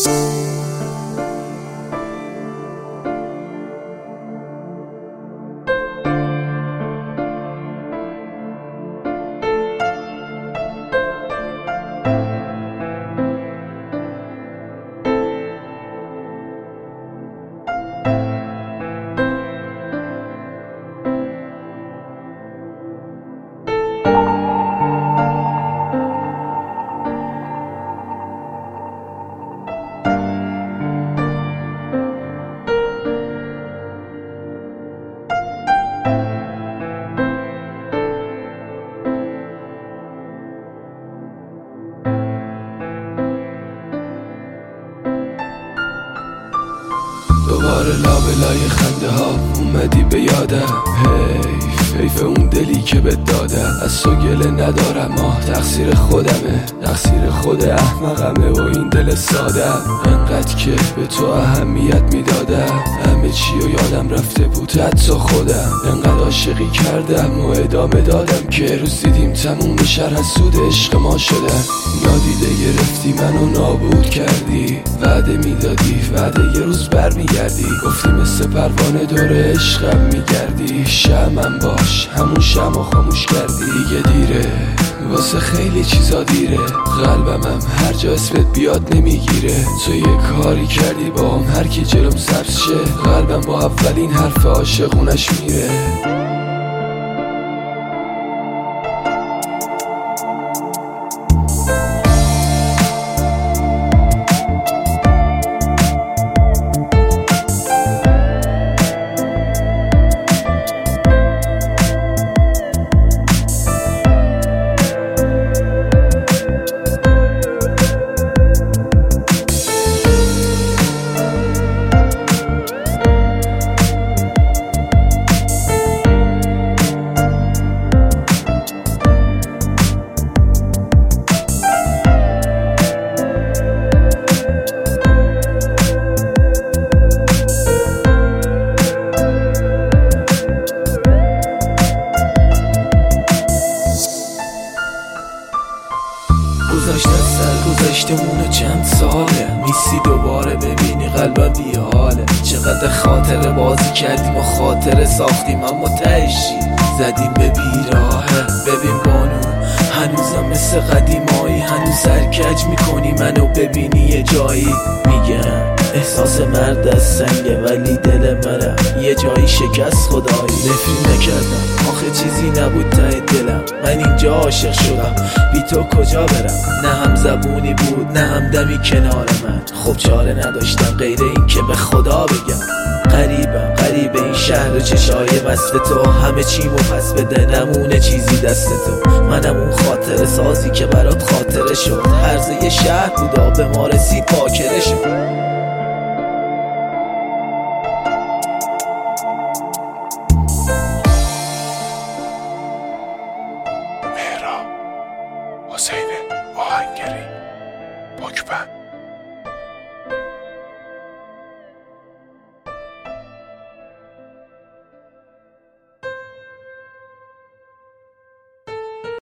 دوباره لابلای خنده ها اومدی به یادم. حیف اون دلی که بهت دادم. از تو گله ندارم، تقصیر خودمه، تقصیر خود احمقمه و این دل سادم. انقدر که به تو اهمیت میدادم، همه چی و یادم رفته بود، حتی خودم. انقدر عاشقی کردم و ادامه دادم که روز دیدیم تموم شهر حسود عشق ما شدن. نادیده گرفتی منو نابود کردی، وعده میدادی وعده یه روز برمیگردی. گفتی مثل پروانه دور عشقم میگردی، شمعم باش همون شمع خاموش کردی. دیگه دیره واسه خیلی چیزا دیره، قلبمم هر جا اسمت بیاد نمیگیره. تو یه کاری کردی با هم هر کی جلوم سبز شه، قلبم با اولین حرف عاشقونش میره. گذشته سر گذشتمونه چند ساله، میسی دوباره ببینی قلبم بی حاله. چقدر خاطره بازی کردیم و خاطره ساختیم، اما تهشی زدیم به بیراهه. ببین بانو هنوزم مثل قدیمایی، هنوز سرکج میکنی منو ببینی یه جایی. میگم احساس مرد از سنگه ولی دل منم یه جایی شکست. خدایی نفرین نکردم، آخه چیزی نبود ته دلم. من اینجا عاشق شدم، بی تو کجا برم؟ نه هم زبونی بود نه هم دمی کنار من. خب چاره نداشتم غیر این که به خدا بگم غریب این شهر و چشای مست تو. همه چیمو پس بده نمونه چیزی دست تو. منم اون خاطر سازی که برات خاطره شد، هرزه یه شهر بودا به ما رسید پاکره شد. حسین آهنگری پاکبند.